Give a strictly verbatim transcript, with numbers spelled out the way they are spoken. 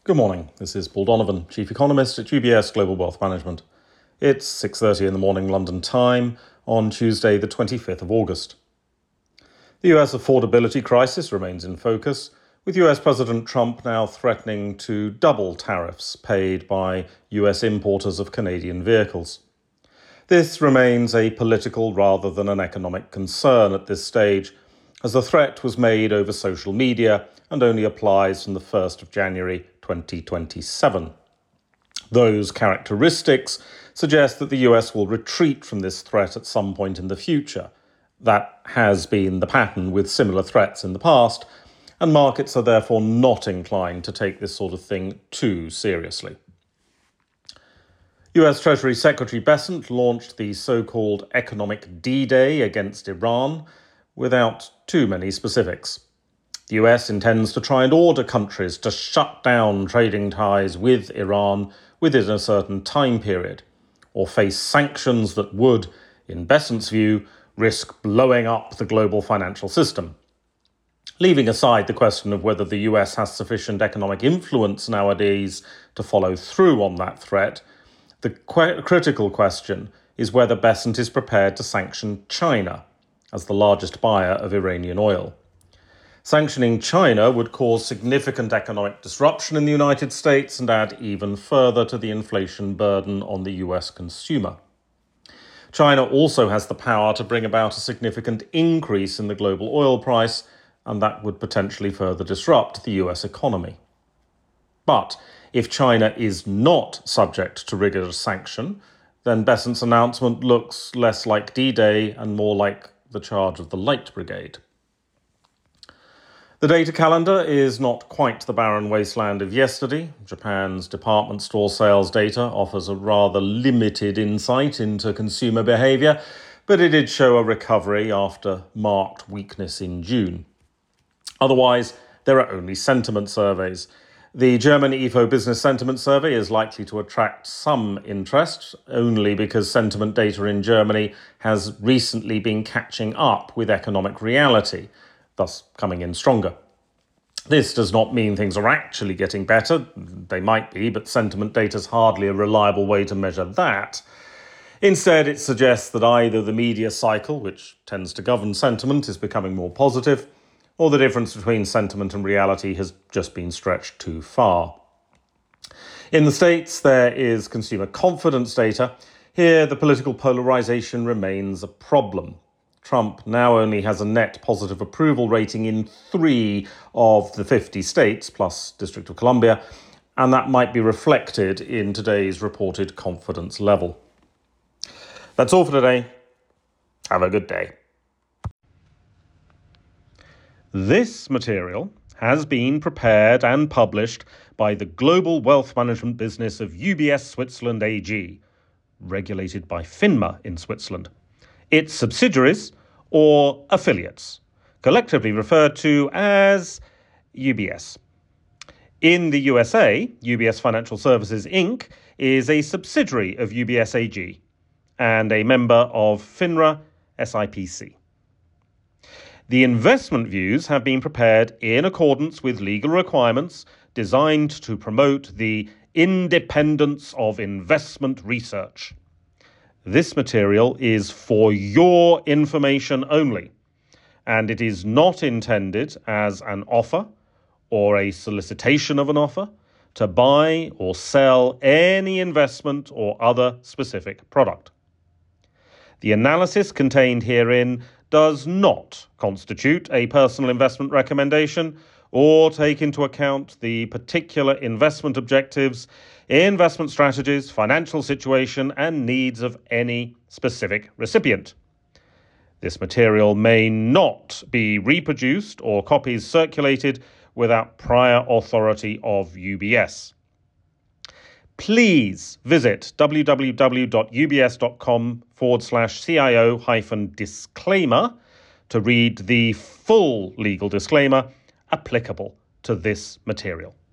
Good morning. This is Paul Donovan, Chief Economist at U B S Global Wealth Management. It's six thirty in the morning London time on Tuesday, the twenty-fifth of August. The U S affordability crisis remains in focus, with U S President Trump now threatening to double tariffs paid by U S importers of Canadian vehicles. This remains a political rather than an economic concern at this stage, as the threat was made over social media and only applies from the first of January twenty twenty-seven. Those characteristics suggest that the U S will retreat from this threat at some point in the future. That has been the pattern with similar threats in the past, and markets are therefore not inclined to take this sort of thing too seriously. U S Treasury Secretary Bessent launched the so-called economic D-Day against Iran without too many specifics. The U S intends to try and order countries to shut down trading ties with Iran within a certain time period, or face sanctions that would, in Bessent's view, risk blowing up the global financial system. Leaving aside the question of whether the U S has sufficient economic influence nowadays to follow through on that threat, the qu- critical question is whether Bessent is prepared to sanction China as the largest buyer of Iranian oil. Sanctioning China would cause significant economic disruption in the United States and add even further to the inflation burden on the U S consumer. China also has the power to bring about a significant increase in the global oil price, and that would potentially further disrupt the U S economy. But if China is not subject to rigorous sanction, then Bessent's announcement looks less like D-Day and more like the charge of the Light Brigade. The data calendar is not quite the barren wasteland of yesterday. Japan's department store sales data offers a rather limited insight into consumer behaviour, but it did show a recovery after marked weakness in June. Otherwise, there are only sentiment surveys. The German I F O Business Sentiment Survey is likely to attract some interest, only because sentiment data in Germany has recently been catching up with economic reality, thus coming in stronger. This does not mean things are actually getting better. They might be, but sentiment data is hardly a reliable way to measure that. Instead, it suggests that either the media cycle, which tends to govern sentiment, is becoming more positive, or the difference between sentiment and reality has just been stretched too far. In the States, there is consumer confidence data. Here, the political polarization remains a problem. Trump now only has a net positive approval rating in three of the fifty states, plus District of Columbia, and that might be reflected in today's reported confidence level. That's all for today. Have a good day. This material has been prepared and published by the global wealth management business of U B S Switzerland A G, regulated by FINMA in Switzerland. Its subsidiaries or affiliates, collectively referred to as U B S. In the U S A, U B S Financial Services Incorporated is a subsidiary of U B S A G and a member of FINRA S I P C. The investment views have been prepared in accordance with legal requirements designed to promote the independence of investment research. This material is for your information only, and it is not intended as an offer or a solicitation of an offer to buy or sell any investment or other specific product. The analysis contained herein does not constitute a personal investment recommendation or take into account the particular investment objectives, investment strategies, financial situation, and needs of any specific recipient. This material may not be reproduced or copies circulated without prior authority of U B S. Please visit www.ubs.com forward slash CIO hyphen disclaimer to read the full legal disclaimer applicable to this material.